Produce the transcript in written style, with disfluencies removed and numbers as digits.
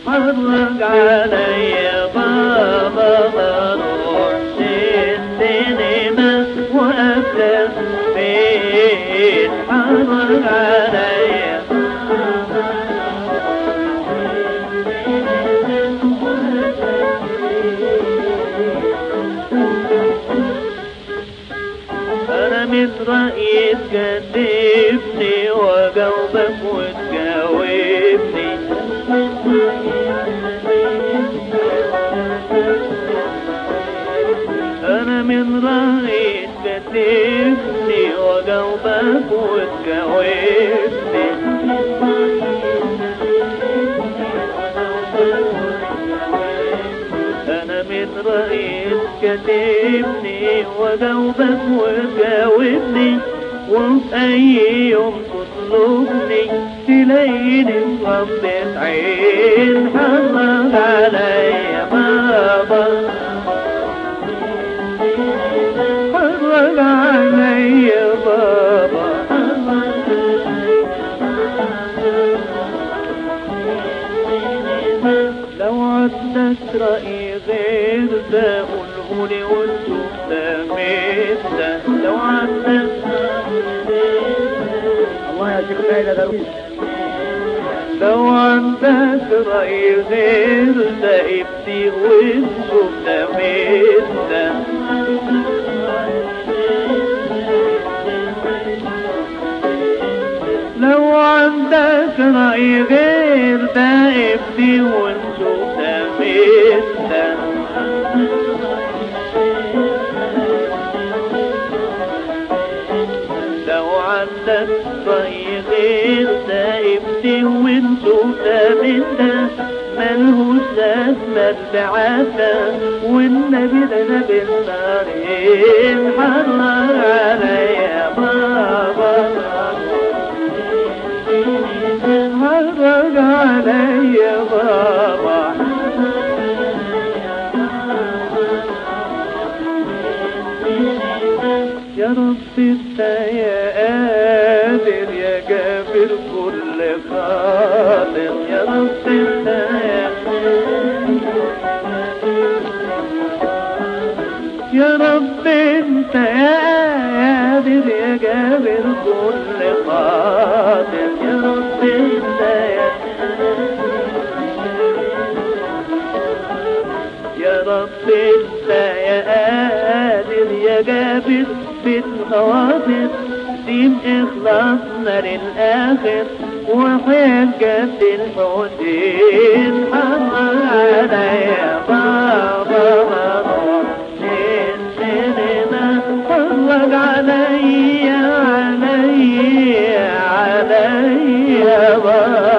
حرق علي بابا بروح للسينما وأفلم فين حرق علي أنا من رأيي تكذبني وجاوبك وتجاوبني أنا من رأيي تكذبني وجاوبك وتجاوبني أنا من رأيي تكذبني وجاوبك وتجاوبني وفي أي يوم تطلبني تلاقيني مغمض عين حرق عليا بابا حرق عليا بابا لو عندك رأي غير ده قولهولي وانتم ده لو عندك الله يا شيخ سيد درويش لو عندك رأي غير ده ابني وانتم ده لو عندك رأي غير ده ابني وانتم ده لو عندك رأي غير ده ابني وانتم ده ملهوش لازمة البعاثة والنبي ده نبي النارين حرق عليا بابا حرق عليا بابا يا رب انت يا قادر يا جابر كل قادر يا رب انت يا رب انت يا قادر يا جابر كل قادر يا رب انت يا رب انت يا قادر يا جابر في الخواطر سيب اخلاصنا للاخر وحياة جد الحسين حرق عليا بابا بروح للسينما حرق عليا بابا